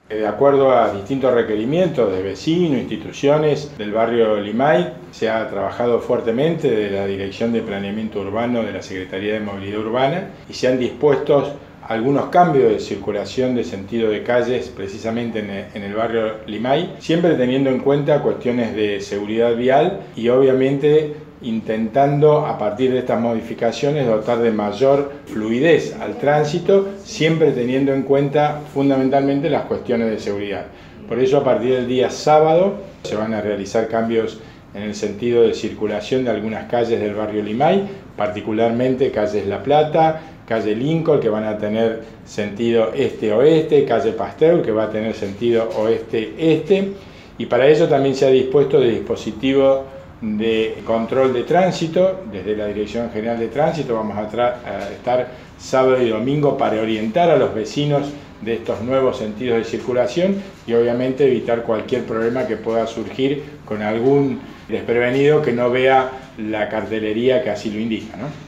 De acuerdo a distintos requerimientos de vecinos, instituciones del barrio Limay, se ha trabajado fuertemente de la Dirección de Planeamiento Urbano de la Secretaría de Movilidad Urbana y se han dispuesto algunos cambios de circulación de sentido de calles precisamente en el barrio Limay, siempre teniendo en cuenta cuestiones de seguridad vial y obviamente intentando a partir de estas modificaciones dotar de mayor fluidez al tránsito, siempre teniendo en cuenta fundamentalmente las cuestiones de seguridad. Por eso a partir del día sábado se van a realizar cambios en el sentido de circulación de algunas calles del barrio Limay, particularmente calles La Plata, calle Lincoln, que van a tener sentido este-oeste, calle Pasteur, que va a tener sentido oeste-este, y para ello también se ha dispuesto de dispositivo de control de tránsito. Desde la Dirección General de Tránsito vamos a estar sábado y domingo para orientar a los vecinos de estos nuevos sentidos de circulación y obviamente evitar cualquier problema que pueda surgir con algún desprevenido que no vea la cartelería que así lo indica, ¿no?